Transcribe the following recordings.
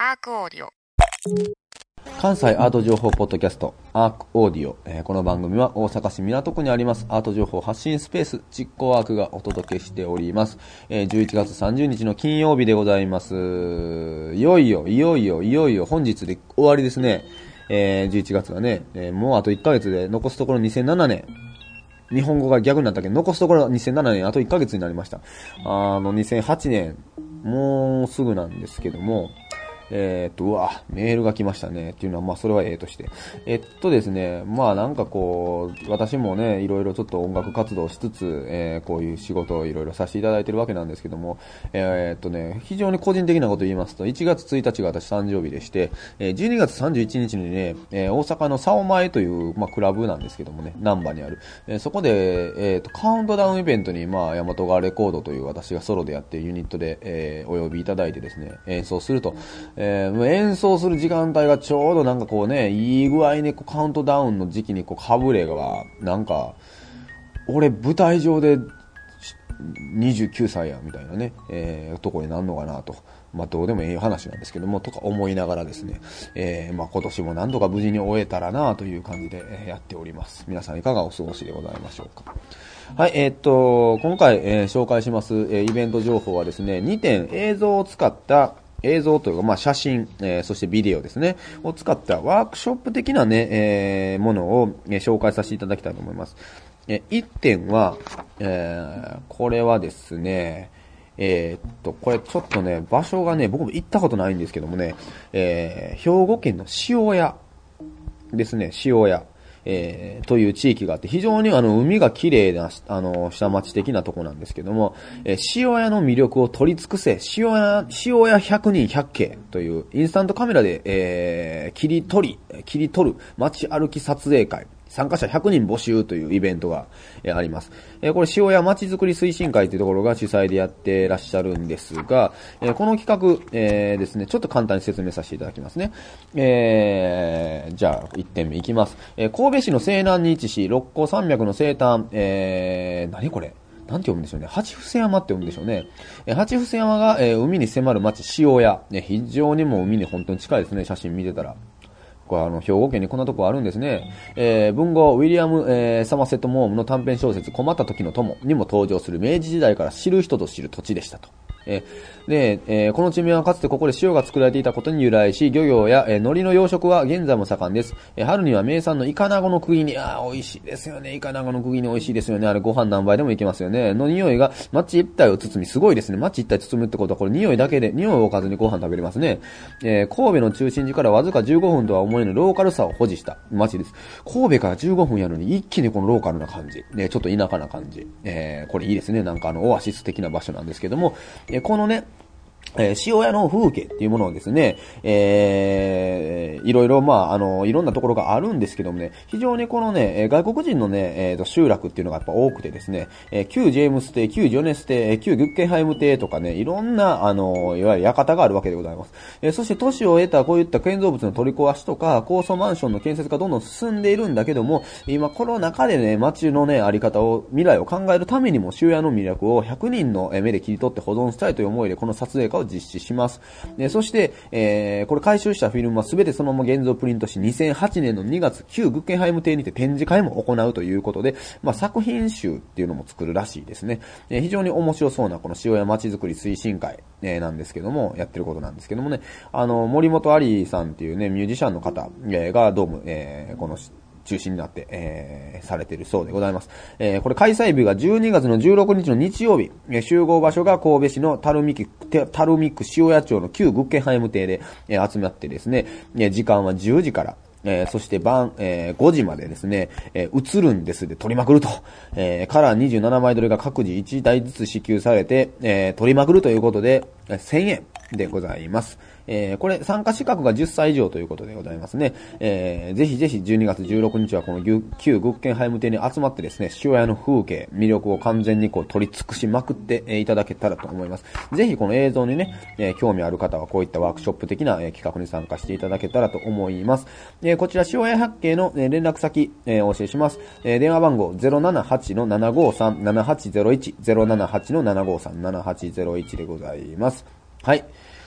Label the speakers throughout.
Speaker 1: アークオーディオ。
Speaker 2: 関西アート情報ポッドキャストアークオーディオ、この番組は大阪市港区にありますアート情報発信スペース実行アークがお届けしております。11月30日の金曜日でございます。いよいよ本日で終わりですね。11月がね、もうあと1ヶ月で残すところ2007年。日本語が逆になったけど、残すところ2007年、あと1ヶ月になりました。2008年、もうすぐなんですけども、うわ、メールが来ましたね。っていうのは、まあ、それはとして。ですね、まあ、なんかこう、私もね、いろいろちょっと音楽活動しつつ、こういう仕事をいろいろさせていただいてるわけなんですけども、非常に個人的なことを言いますと、1月1日が私誕生日でして、12月31日にね、大阪のサオマエという、まあ、クラブなんですけどもね、難波にある。そこで、カウントダウンイベントに、まあ、大和川レコードという私がソロでやってるユニットで、お呼びいただいてですね、演奏すると。演奏する時間帯がちょうどなんかこうね、いい具合にこうカウントダウンの時期にこう被れが、なんか、俺舞台上で29歳や、みたいなね、とこになるのかなと。まあどうでもいい話なんですけども、とか思いながらですね、まあ今年も何とか無事に終えたらなという感じでやっております。皆さんいかがお過ごしでございましょうか。はい、今回、紹介します、イベント情報はですね、2点映像を使った映像というか、まあ、写真、そしてビデオですね、を使ったワークショップ的なね、ものを、紹介させていただきたいと思います。1点は、これはですね、これちょっとね、場所がね、僕も行ったことないんですけどもね、兵庫県の塩谷ですね、塩谷。という地域があって、非常に海が綺麗な、下町的なとこなんですけども、塩谷の魅力を取り尽くせ、塩谷100人100景という、インスタントカメラで、切り取る街歩き撮影会。参加者100人募集というイベントがあります。これ塩谷まちづくり推進会というところが主催でやってらっしゃるんですが、この企画、ですね、ちょっと簡単に説明させていただきますね。じゃあ1点目いきます。神戸市の西南に位置し、六甲山脈の西端、何これなんて読むんでしょうね。八伏山って読むんでしょうね。八伏山が、海に迫る町塩谷。非常にもう海に本当に近いですね、写真見てたら。これ兵庫県にこんなとこあるんですね。文豪、ウィリアム、サマセット・モームの短編小説、困った時の友にも登場する明治時代から知る人ぞ知る土地でしたと。で、この地名はかつてここで塩が作られていたことに由来し、漁業や、海苔の養殖は現在も盛んです。春には名産のイカナゴの釘に、美味しいですよね。イカナゴの釘に美味しいですよね。あれご飯何杯でもいけますよね。の匂いが街一帯を包み、すごいですね。街一帯包むってことは、これ匂いだけで、匂いを置かずにご飯食べれますね。神戸の中心地からわずか15分とは思えぬローカルさを保持した街です。神戸から15分やのに一気にこのローカルな感じ。ちょっと田舎な感じ。これいいですね。なんかオアシス的な場所なんですけども、このね、塩谷の風景っていうものをですね、いろいろ、まあ、いろんなところがあるんですけどもね、非常にこのね、外国人のね、集落っていうのがやっぱ多くてですね、旧ジェームス邸、旧ジョネス邸、旧グッケンハイム邸とかね、いろんな、いわゆる館があるわけでございます。そして都市を得たこういった建造物の取り壊しとか、高層マンションの建設がどんどん進んでいるんだけども、今この中でね、街のね、あり方を、未来を考えるためにも、塩谷の魅力を100人の目で切り取って保存したいという思いで、この撮影会を実施します。そして、これ回収したフィルムは全てそのまま現像プリントし、2008年の2月、旧グッケンハイム邸にて展示会も行うということで、まあ、作品集っていうのも作るらしいですね。非常に面白そうなこの塩谷まちづくり推進会、なんですけども、やってることなんですけどもね、森本有さんっていうね、ミュージシャンの方、がどうも、この中心になって、されているそうでございます。これ開催日が12月の16日の日曜日、集合場所が神戸市の垂水区塩谷町の旧グッケンハイム邸で、集まってですね、時間は10時から、そして晩、5時までですね、映るんですで撮りまくると、カラー27枚撮りが各自1台ずつ支給されて、撮りまくるということで、1000円でございます。これ参加資格が10歳以上ということでございますね。ぜひぜひ12月16日はこの旧グッケンハイム邸に集まってですね、塩谷の風景、魅力を完全にこう取り尽くしまくっていただけたらと思います。ぜひこの映像にね、興味ある方はこういったワークショップ的な企画に参加していただけたらと思います。こちら塩谷百景の連絡先、お教えします。電話番号 078-753-7801 078-753-7801でございます。はい。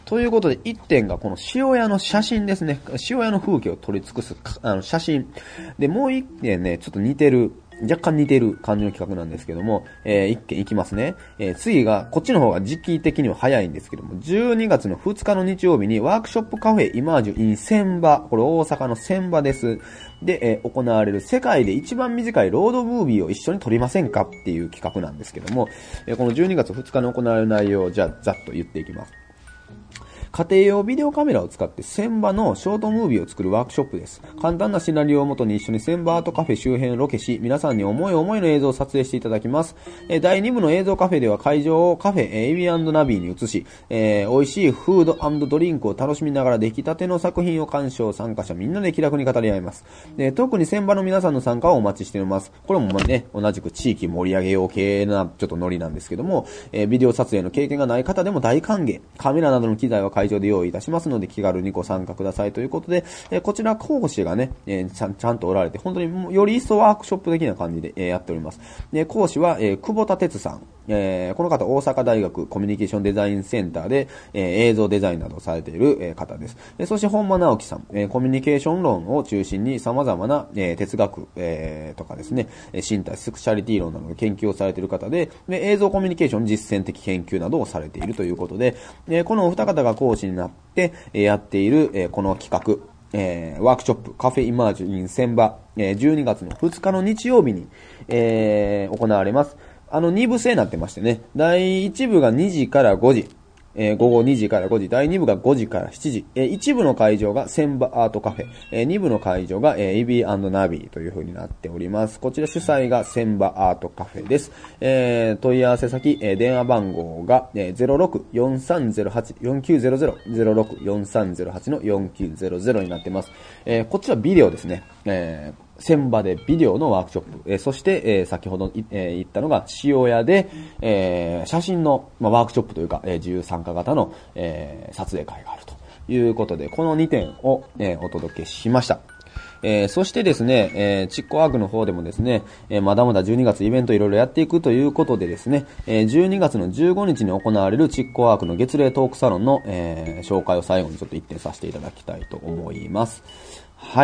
Speaker 2: ということで、1点がこの塩屋の写真ですね。塩屋の風景を撮り尽くす写真。で、もう1点ね、ちょっと若干似てる感じの企画なんですけども、一件いきますね。次が、こっちの方が時期的には早いんですけども、12月の2日の日曜日にワークショップカフェイマージュ in 千葉、これ大阪の千葉です。で、行われる世界で一番短いロードムービーを一緒に撮りませんかっていう企画なんですけども、この12月2日に行われる内容をじゃあざっと言っていきます。家庭用ビデオカメラを使って千葉のショートムービーを作るワークショップです。簡単なシナリオをもとに一緒に千葉アートカフェ周辺をロケし、皆さんに思い思いの映像を撮影していただきます。第2部の映像カフェでは会場をカフェエビ&ナビに移し、美味しいフード&ドリンクを楽しみながら出来たての作品を鑑賞、参加者みんなで気楽に語り合います。特に千葉の皆さんの参加をお待ちしています。これもね、同じく地域盛り上げよう系なちょっとノリなんですけども、ビデオ撮影の経験がない方でも大歓迎。カメラなどの機材は会場で用意いたしますので気軽にご参加くださいということで、こちら講師がね、ちゃんとおられて、本当により一層ワークショップ的な感じで、やっております。講師は、久保田哲さん。この方、大阪大学コミュニケーションデザインセンターで、映像デザインなどをされている、方です。そして、本間直樹さん、コミュニケーション論を中心に様々な、哲学、とかですね、身体セクシャリティ論などの研究をされている方で、映像コミュニケーション実践的研究などをされているということで、このお二方が講師になって、やっている、この企画、ワークショップカフェイマージュ in 千葉、12月の2日の日曜日に、行われます。2部制になってましてね、第1部が2時から5時、午後2時から5時、第2部が5時から7時、1部の会場が千葉アートカフェ、2部の会場がエビ&ナビという風になっております。こちら主催が千葉アートカフェです。問い合わせ先、電話番号が、06-4308-4900、06-4308の4900になってます。こちらビデオですね。千葉でビデオのワークショップ、そして、先ほど言ったのが塩屋で、写真の、ワークショップというか、自由参加型の、撮影会があるということで、この2点を、お届けしました。そしてですね、チッコアークの方でもですね、まだまだ12月イベントいろいろやっていくということでですね、12月の15日に行われるチッコアークの月例トークサロンの、紹介を最後にちょっと一点させていただきたいと思います。はい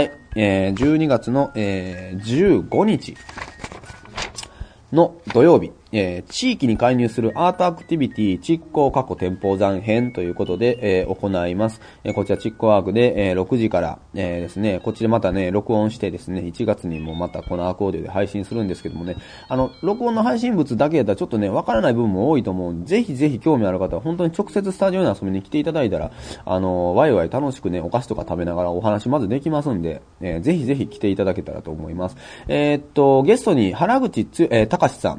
Speaker 2: 、12月の、15日の土曜日、地域に介入するアートアクティビティ実行過去店舗残編ということで、行います。こちらチッコワークで、6時から、ですね、こっちでまたね、録音してですね、1月にもまたこのアークオーディオで配信するんですけどもね、録音の配信物だけやったらちょっとね、わからない部分も多いと思うんで、ぜひぜひ興味ある方は本当に直接スタジオに遊びに来ていただいたら、ワイワイ楽しくね、お菓子とか食べながらお話まずできますんで、ぜひぜひ来ていただけたらと思います。ゲストに原口隆さん、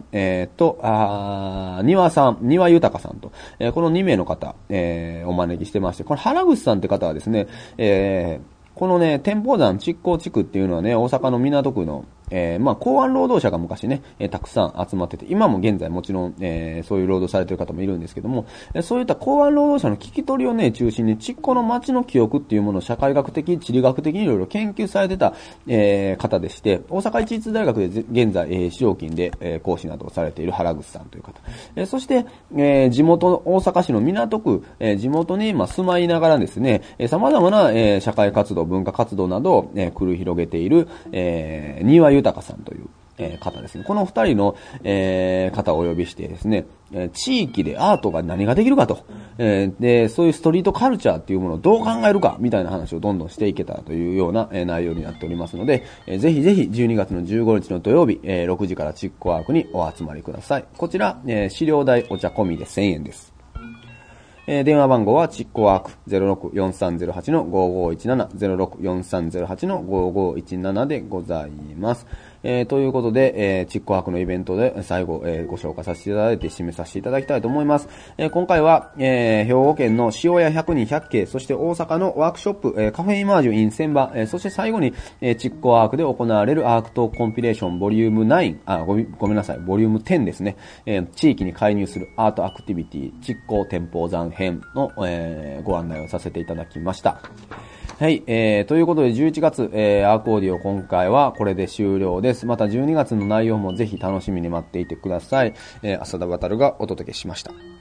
Speaker 2: 庭豊さんと、この2名の方、お招きしてまして、これ原口さんって方はですね、このね、天保山築港地区っていうのはね、大阪の港区の、港湾労働者が昔ね、たくさん集まってて、今も現在もちろん、そういう労働されてる方もいるんですけども、そういった港湾労働者の聞き取りをね、中心に、築港の街の記憶っていうものを社会学的、地理学的にいろいろ研究されてた、方でして、大阪市立大学で現在、非常勤で、講師などをされている原口さんという方。そして、地元、大阪市の港区、地元に、住まいながらですね、様々な、社会活動、文化活動などを、繰り広げている、庭豊さんという、方ですね。この二人の、方をお呼びしてですね、地域でアートが何ができるかと、で、そういうストリートカルチャーっていうものをどう考えるかみたいな話をどんどんしていけたらというような、内容になっておりますので、ぜひぜひ12月の15日の土曜日、6時からチッコアークにお集まりください。こちら、資料代お茶込みで1000円です。電話番号はチッコワーク 064308-5517 064308-5517 でございます。ということで、チッコワークのイベントで最後、ご紹介させていただいて締めさせていただきたいと思います。今回は、兵庫県の塩屋100人100景、そして大阪のワークショップ、カフェイマージュ in 千葉、そして最後に、チッコワークで行われるアークトコンピレーションボリューム9、ごめんなさい、ボリューム10ですね。地域に介入するアートアクティビティ、実行店舗残編の、ご案内をさせていただきました。はい、ということで11月、アークオーディオ今回はこれで終了です。また12月の内容もぜひ楽しみに待っていてください。浅田渉がお届けしました。